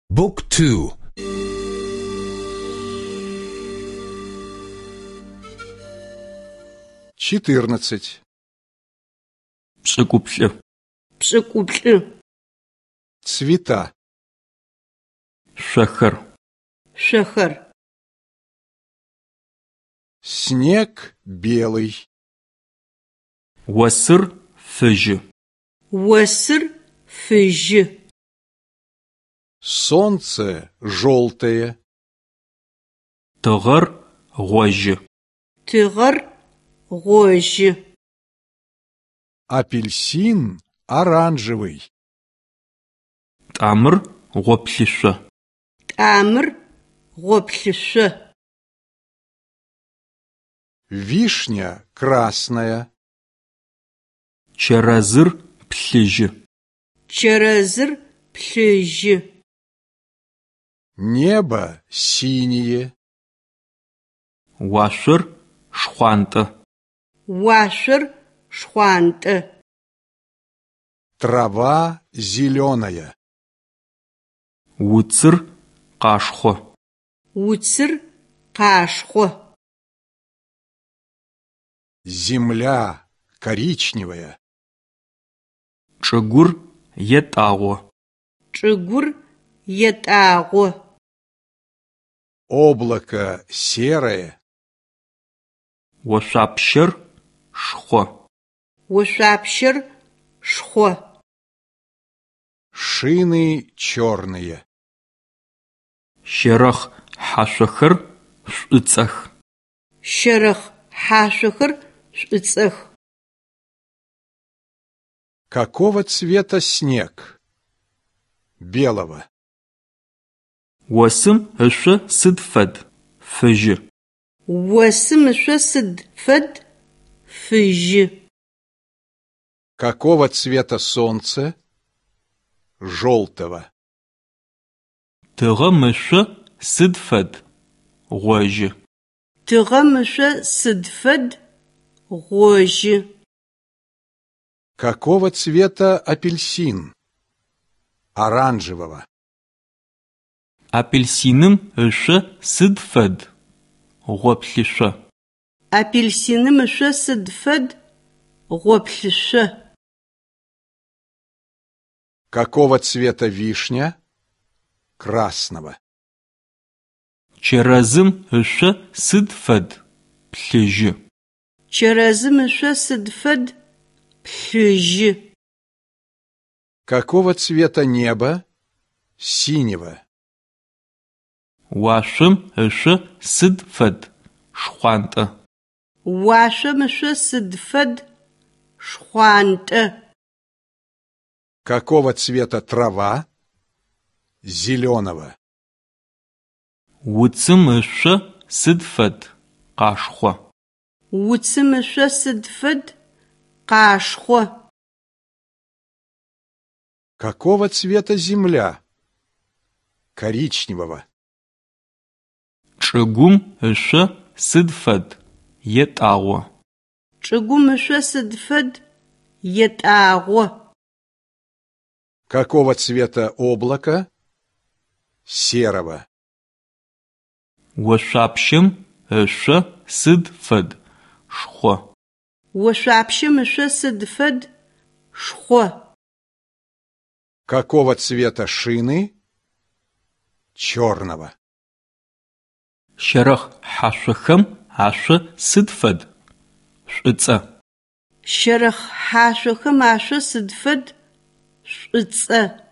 بوك تو 14. Пшӏыкӏублы. Цвета. Шъохэр. Снег белый. Осыр фыжьы. Солнце желтое. Тыгъэр гъожьы. Апельсин оранжевый. Тӏамыр гъоплъышъо. Вишня красная. Чэрэзыр плъыжьы. Небо синее. Уашъор шхъуантӏэ. Трава зеленая. уцыр къашхъо. Земля коричневая. чъыгур етӏагъо. Облако серое. ошъуапщэр шхъо. Шины черные. щэрэхъ хьашъохэр шӏуцӏэх. Какого цвета снег? Белого. осым ышъо сыд фыжьы. Какого цвета солнце? Желтого. тыгъэм ышъо сыд гъожьы. Какого цвета апельсин? Оранжевого. апельсиным ышъо сыд гъоплъышъо. Какого цвета вишня? Красного. чэрэзым ышъо сыд плъыжьы. Какого цвета небо? Синего. уашъом ышъо сыд шхъуантӏэ. Какого цвета трава? Зеленого. уцым ышъо сыд къашхъо. Какого цвета земля? Коричневого. чъыгум ышъо сыд етӏагъо. Какого цвета облако? Серого. ошъуапщэм ышъо сыд шхъо. Какого цвета шины? Черного. щэрэхъ хьашъохэм ашъо сыд шӏуцӏэ. шъуцӏэ.